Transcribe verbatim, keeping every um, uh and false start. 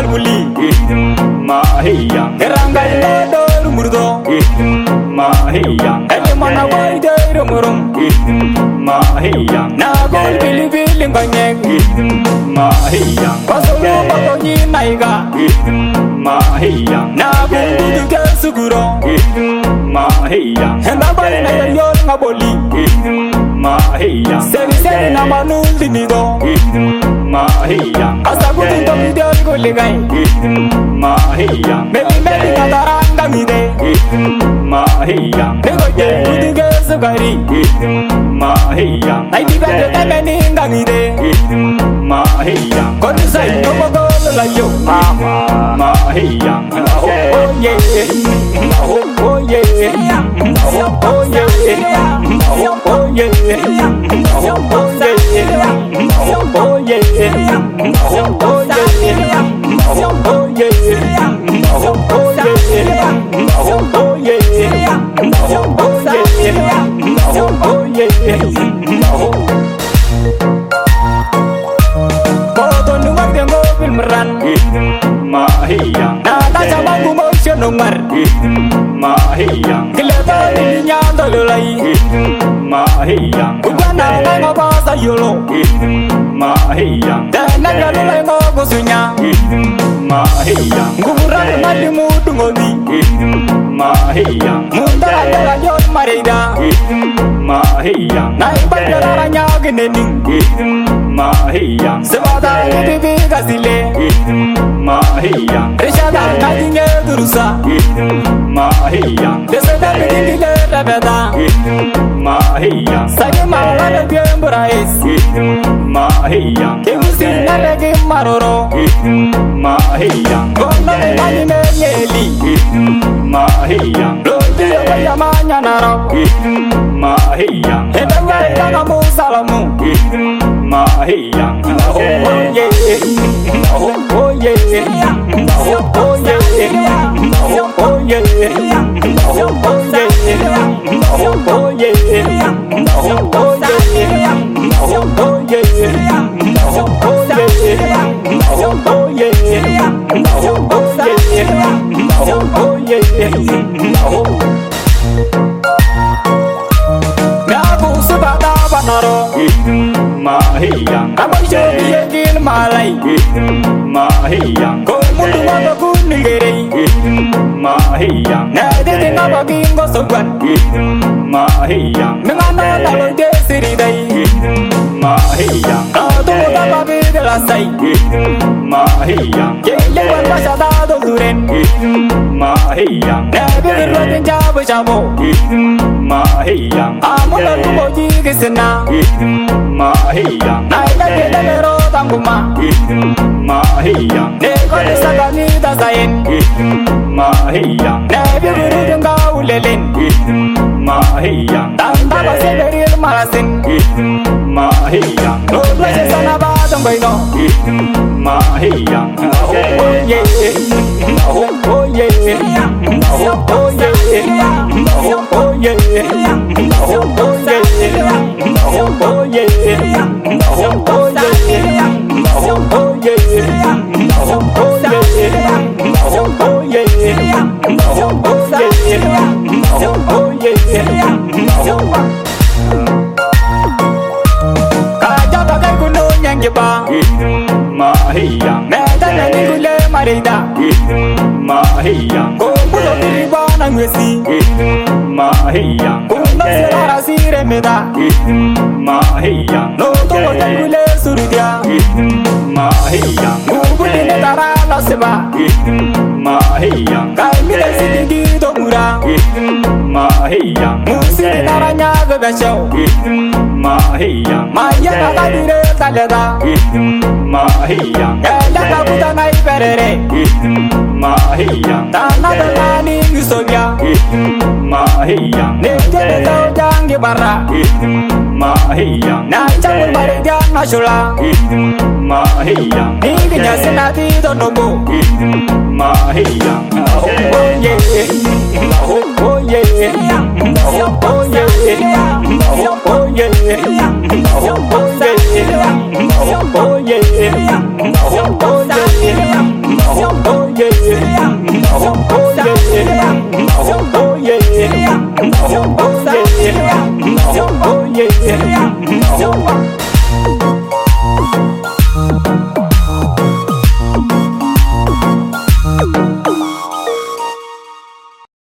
malbuli mahiya eranga do murdo mahiya ede mana boy de murum mahiya na gol bili bili nganye mahiya pasolo bakoni naiga mahiya na bundu de suguro mahiya henda bari na yo ngaboli mahiya seri seri na manul dinido mahiya asagu tinto video golegai mahiya meli meli kadaranga mide mahiya nego je kudige sugari mahiya ai dibe de meni ngangide mahiya konisa no mogo la yo mahiya oh yeah oh yeah oh yeah oh mahiya ugana na basa yolo mahiya dana galula ngo gusunya mahiya ngubura mali mudu ngodi mahiya mundara dala yon marida mahiya nai bandara nya gineni mahiya sebada bibi gasile mahiya rishada kadinge durusa mahiya desada bidile rabada mahiya sagma la biemburais mahiya kemusi narege maroro mahiya gono mali meyeli mahiya lodi bayamanya naro mahiya edanga edanga musalamu mahiya oh yeah oh yeah oh yeah oh mahiya abajo yegil malai mahiya ko mundu ma ko nigere mahiya na de de na bagingo sogwan mahiya ngana na lo de siridai mahiya ka to da babe de la sai mahiya ye ye wa pasha da do duren mahiya na de ro de jabo jabo mahiya amuna tu moji gisna mahiya nai da de de ro tanguma mahiya ne ko de sagani da sain mahiya ne bi guru denga ulelen mahiya tanda ba se beril marasin mahiya no blase sana ba dong baino mahiya oh yeah oh yeah oh yeah oh yeah oh mahiya medana nigule marida mahiya ko mudo ribana ngesi mahiya ko nasara sire meda mahiya no to ngule surudia mahiya ngubule netara la seba mahiya kai mile sidigi do mura mahiya musire naranya gabasho mahiya maya ka dire talada mahiya ela ka buta nai perere mahiya tana dalani ngisobya mahiya ne te to jangi bara mahiya na chamu bare jana shula mahiya ni ginya senati do nobo mahiya oh yeah oh yeah oh yeah oh yeah oh yeah Oh yeah, oh yeah, oh yeah.